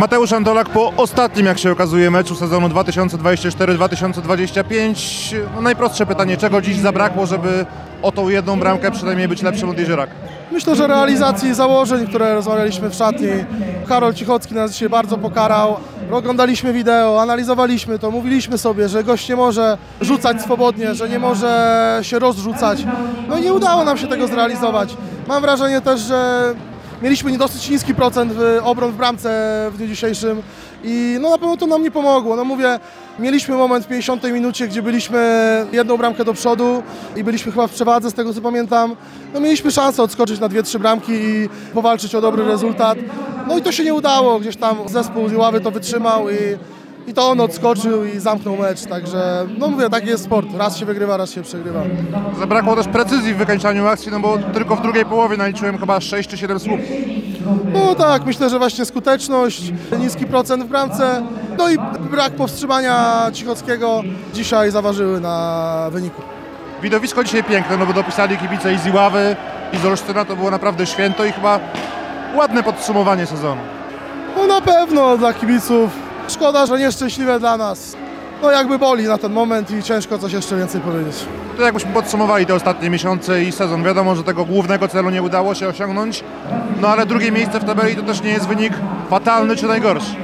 Mateusz Antolak po ostatnim, jak się okazuje, meczu sezonu 2024-2025. No najprostsze pytanie, czego dziś zabrakło, żeby o tą jedną bramkę przynajmniej być lepszym od Jeziorak? Myślę, że realizacji założeń, które rozmawialiśmy w szatni. Karol Cichocki nas dzisiaj bardzo pokarał. Oglądaliśmy wideo, analizowaliśmy to, mówiliśmy sobie, że gość nie może rzucać swobodnie, że nie może się rozrzucać. No i nie udało nam się tego zrealizować. Mam wrażenie też, że mieliśmy dosyć niski procent obron w bramce w dniu dzisiejszym i no na pewno to nam nie pomogło. No mówię, mieliśmy moment w 50 minucie, gdzie byliśmy jedną bramkę do przodu i byliśmy chyba w przewadze, z tego co pamiętam. No mieliśmy szansę odskoczyć na 2-3 bramki i powalczyć o dobry rezultat. No i to się nie udało, gdzieś tam zespół z ławy to wytrzymał i to on odskoczył i zamknął mecz, także no mówię, taki jest sport, raz się wygrywa, raz się przegrywa. Zabrakło też precyzji w wykańczaniu akcji, no bo tylko w drugiej połowie naliczyłem chyba 6 czy 7 słupów. No tak, myślę, że właśnie skuteczność, niski procent w bramce, no i brak powstrzymania Cichockiego dzisiaj zaważyły na wyniku. Widowisko dzisiaj piękne, no bo dopisali kibice i z Iławy, i z Olsztyna, to było naprawdę święto i chyba ładne podsumowanie sezonu. No na pewno dla kibiców. Szkoda, że nieszczęśliwe dla nas. No jakby boli na ten moment i ciężko coś jeszcze więcej powiedzieć. To jakbyśmy podsumowali te ostatnie miesiące i sezon. Wiadomo, że tego głównego celu nie udało się osiągnąć, no ale drugie miejsce w tabeli to też nie jest wynik fatalny czy najgorszy.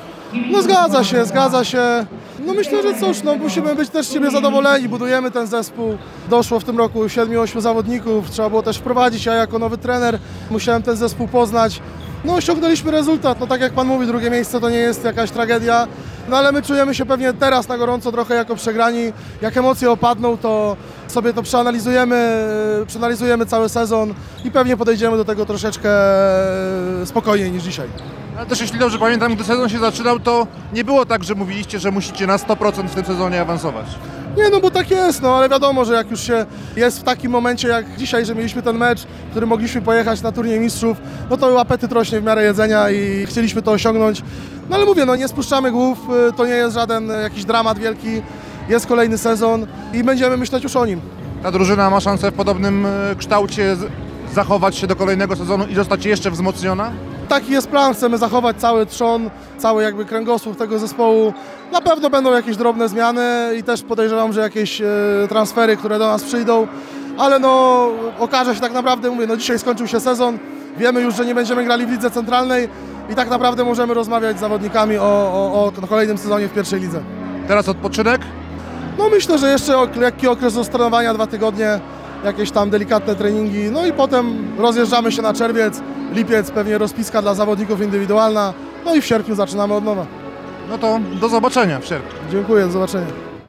No zgadza się. No myślę, że cóż, no musimy być też z siebie zadowoleni, budujemy ten zespół. Doszło w tym roku 7-8 zawodników, trzeba było też wprowadzić, ja jako nowy trener musiałem ten zespół poznać. No osiągnęliśmy rezultat, no tak jak Pan mówi, drugie miejsce to nie jest jakaś tragedia, no ale my czujemy się pewnie teraz na gorąco trochę jako przegrani. Jak emocje opadną, to sobie to przeanalizujemy cały sezon i pewnie podejdziemy do tego troszeczkę spokojniej niż dzisiaj. Ale też jeśli dobrze pamiętam, gdy sezon się zaczynał, to nie było tak, że mówiliście, że musicie na 100% w tym sezonie awansować. Nie, no bo tak jest, no ale wiadomo, że jak już się jest w takim momencie jak dzisiaj, że mieliśmy ten mecz, w którym mogliśmy pojechać na turniej mistrzów, no to apetyt rośnie w miarę jedzenia i chcieliśmy to osiągnąć. No ale mówię, no nie spuszczamy głów, to nie jest żaden jakiś dramat wielki, jest kolejny sezon i będziemy myśleć już o nim. Ta drużyna ma szansę w podobnym kształcie zachować się do kolejnego sezonu i zostać jeszcze wzmocniona? Taki jest plan, chcemy zachować cały trzon, cały jakby kręgosłup tego zespołu. Na pewno będą jakieś drobne zmiany i też podejrzewam, że jakieś transfery, które do nas przyjdą, ale no okaże się tak naprawdę, mówię, no dzisiaj skończył się sezon, wiemy już, że nie będziemy grali w lidze centralnej i tak naprawdę możemy rozmawiać z zawodnikami o kolejnym sezonie w pierwszej lidze. Teraz odpoczynek? No myślę, że jeszcze lekki okres do trenowania, 2 tygodnie, jakieś tam delikatne treningi, no i potem rozjeżdżamy się na czerwiec, lipiec, pewnie rozpiska dla zawodników indywidualna, no i w sierpniu zaczynamy od nowa. No to do zobaczenia w sierpniu. Dziękuję, do zobaczenia.